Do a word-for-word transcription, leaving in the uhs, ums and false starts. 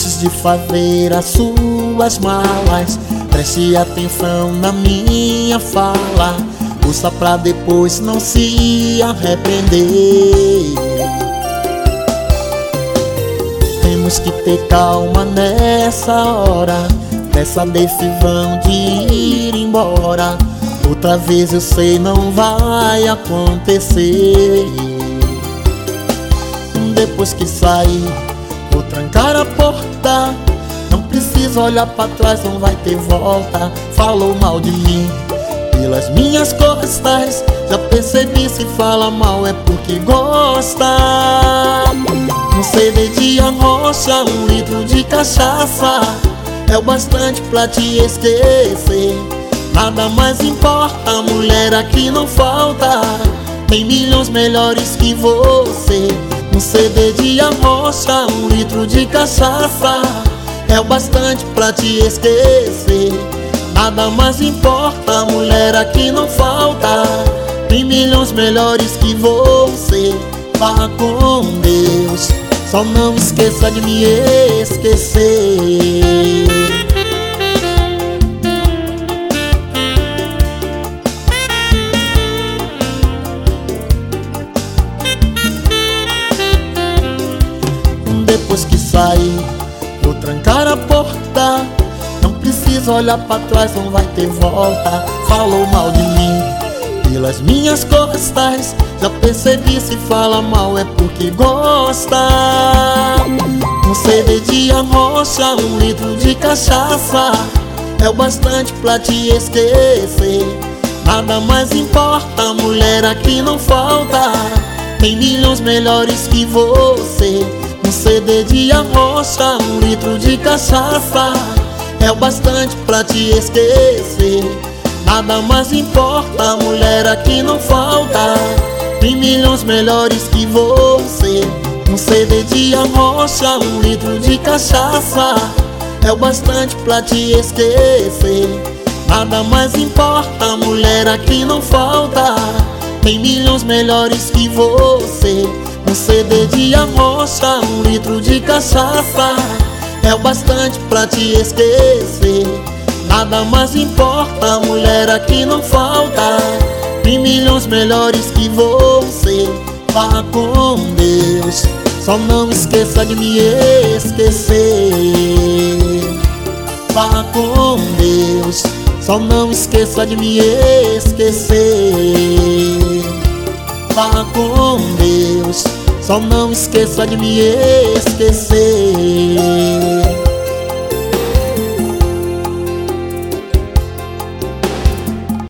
Antes de fazer as suas malas, preste atenção na minha fala. Ouça pra depois não se arrepender. Temos que ter calma nessa hora, nessa decisão de ir embora. Outra vez eu sei não vai acontecer. Depois que sair, vou trancar a porta. Não precisa olhar pra trás, não vai ter volta. Falou mal de mim pelas minhas costas, já percebi, se fala mal é porque gosta. Um C D de arrocha, um litro de cachaça é o bastante pra te esquecer. Nada mais importa, mulher, aqui não falta. Tem milhões melhores que você. Um C D de arrocha, um litro de cachaça é o bastante pra te esquecer. Nada mais importa, mulher, aqui não falta. Tem milhões melhores que você. Vá com Deus, só não esqueça de me esquecer. Depois que sair, vou trancar a porta. Não precisa olhar pra trás, não vai ter volta. Falou mal de mim pelas minhas costas, já percebi, se fala mal é porque gosta. Um C D de arrocha, um litro de cachaça é o bastante pra te esquecer. Nada mais importa, mulher, aqui não falta. Tem milhões melhores que você. Um C D de arrocha, um litro de cachaça é o bastante pra te esquecer. Nada mais importa, mulher, aqui não falta. Tem milhões melhores que você. Um C D de arrocha, um litro de cachaça é o bastante pra te esquecer. Nada mais importa, mulher, aqui não falta. Tem milhões melhores que você. Um C D de arrocha, um litro de cachaça é o bastante pra te esquecer. Nada mais importa, mulher, aqui não falta. Tem milhões melhores que você. Vá com Deus, só não esqueça de me esquecer. Vá com Deus, só não esqueça de me esquecer. Vá com Deus, só não esqueça de me esquecer.